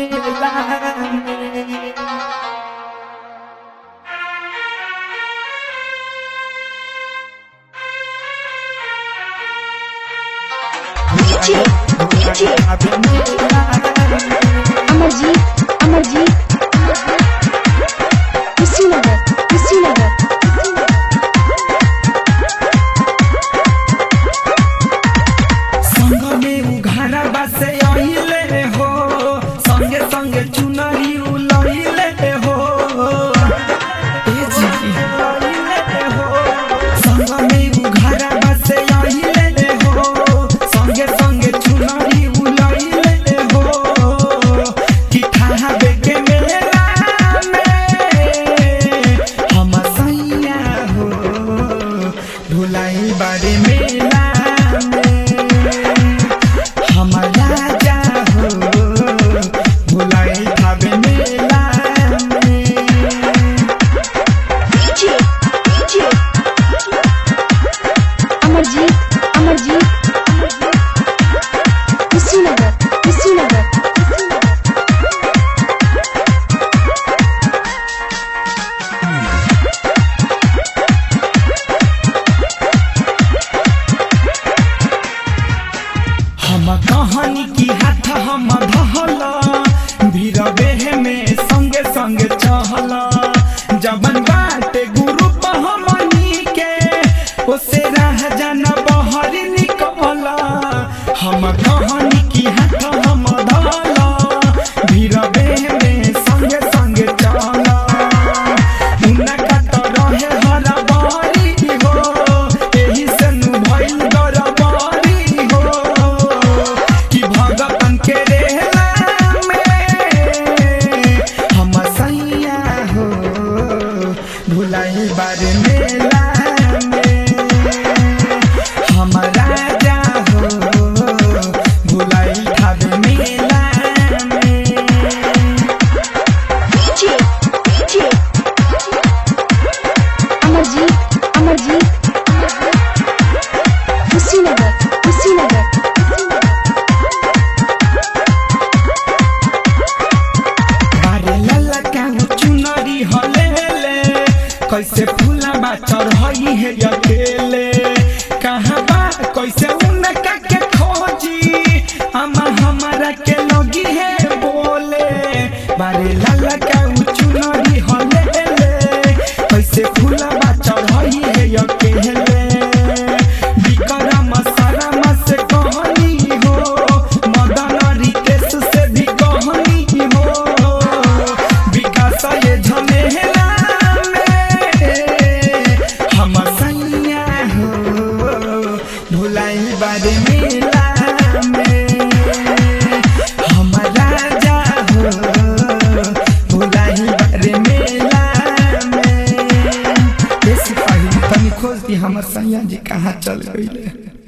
मेला अमरजीत कुशीनगर संग में उघारा बासे आइले हो संगे संगे चुनरी उलइले हो ए जी आइले हो संग में उघारा बासे आइले हो संगे संगे चुनरी उलइले हो कि खावे के मेला में हम सैया हो भुलाई बारे मेला अमरजीत कुशीनगर हम कहानी की हाथ हम धहला भीरबे में संगे संगे चहला जबन बाटे गुरु हमनी के ओसे रह जाना बहर निकला हम कहानी की हाथ हम धहला भीरबे में संगे संगे चहला उनका तो रहे हरा बारी हो एही से नु भइल गरबारी हो कि भगतन के रेला में हम सैया हो भुलाई बारे मेला में हम राजा हो भुलाई खावे मेला में अमरजीत कुशीनगर बारे लल्ला का चुनरी हलेले कैसे फूला बा चढ़ई है अकेले कहाँ बा कैसे उनका के खोजी हमारा के लगी है बोले बारे लल्ला का चुनरी हलेले कैसे फूला बा चढ़ई है अकेले विक्रम शर्म से कहनी हो मदन रितेश से भी कहनी हो विकास ये झमेला हम सैया हो भुलाई बारे मेला में हम राजा हो भुलाई बारे मेला में। ऐसी पहली तनी खोज दी हमर सैया जी कहाँ चल गइले।